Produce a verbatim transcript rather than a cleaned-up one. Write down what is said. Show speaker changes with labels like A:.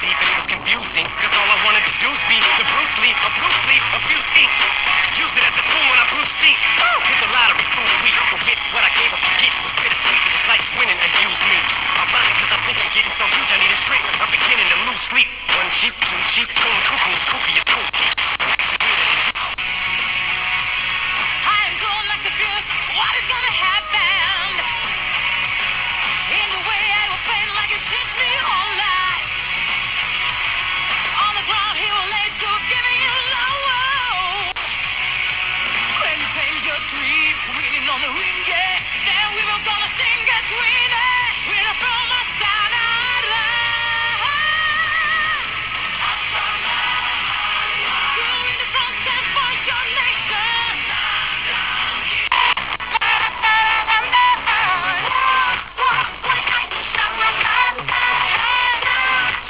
A: deep and it was confusing, cause all I wanted to do was be the Bruce Lee, a Bruce Lee, a few ski. Use it as a tool when I Bruce Lee. Hit the lottery, food sweet. Forget what I gave up to get was bittersweet. It was like winning and use me. Ironic,